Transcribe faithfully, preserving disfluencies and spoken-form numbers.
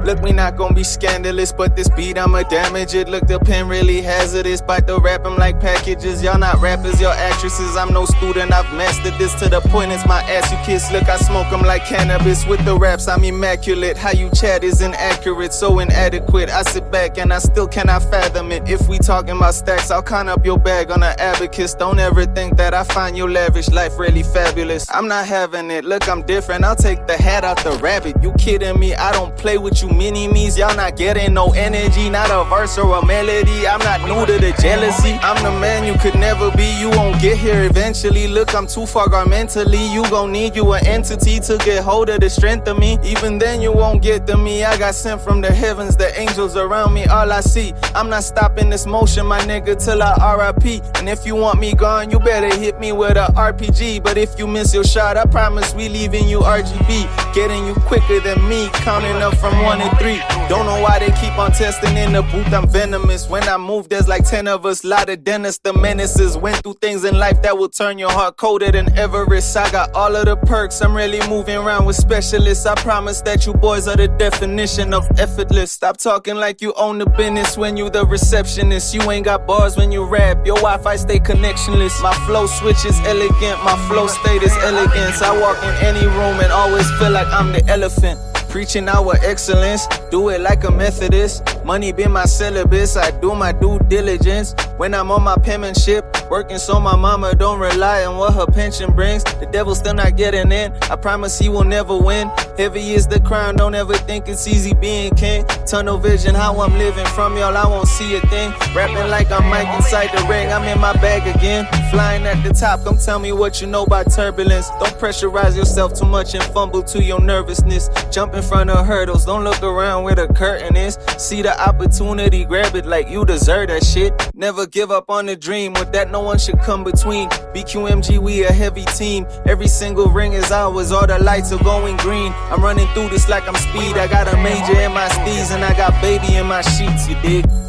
Look, we not gon' be scandalous, but this beat I'ma damage it. Look, the pen really hazardous, bout to rap 'em like packages. Y'all not rappers, y'all actresses. I'm no student, I've mastered this to the point it's my ass you kiss. Look, I smoke 'em like cannabis. With the raps, I'm immaculate. How you chat is inaccurate, so inadequate. I sit back and I still cannot fathom it. If we talking about stacks, I'll count up your bag on an abacus. Don't ever think that I find your lavish life really fabulous. I'm not having it, look, I'm different. I'll take the hat out the rabbit. You kidding me? I don't play with you mini-me's. Y'all not getting no energy, not a verse or a melody. I'm not new to the jealousy. I'm the man you could never be. You won't get here eventually. Look, I'm too far gone mentally. You gon' need you an entity to get hold of the strength of me. Even then you won't get to me. I got sent from the heavens, the angels around me, all I see. I'm not stopping this motion, my nigga, till I R I P. And if you want me gone, you better hit me with a R P G. But if you miss your shot, I promise we leaving you R G B. Getting you quicker than me, counting up from one to three. Don't know why they keep on testing in the booth, I'm venomous. When I move, there's like ten of us, lot of dentists, the menaces. Went through things in life that will turn your heart colder than Everest. I got all of the perks, I'm really moving around with specialists. I promise that you boys are the definition of effortless. Stop talking like you own the business when you the receptionist. You ain't got bars when you rap, your Wi-Fi stay connectionless. My flow switch is elegant, my flow state is elegance. I walk in any room and always feel like I'm the elephant. Preaching our excellence, do it like a Methodist. Money been my syllabus, I do my due diligence. When I'm on my penmanship, working so my mama don't rely on what her pension brings. The devil's still not getting in, I promise he will never win. Heavy is the crown, don't ever think it's easy being king. Tunnel vision, how I'm living from y'all, I won't see a thing. Rapping like I'm Mike inside the ring, I'm in my bag again. Flying at the top, come tell me what you know about turbulence. Don't pressurize yourself too much and fumble to your nervousness. Jump in front of hurdles, don't look around where the curtain is. See the opportunity, grab it like you deserve that shit. Never give up on the dream, with that no one should come between. B Q M G, we a heavy team. Every single ring is ours, all the lights are going green. I'm running through this like I'm speed, I got a major in my steez and I got baby in my sheets, you dig?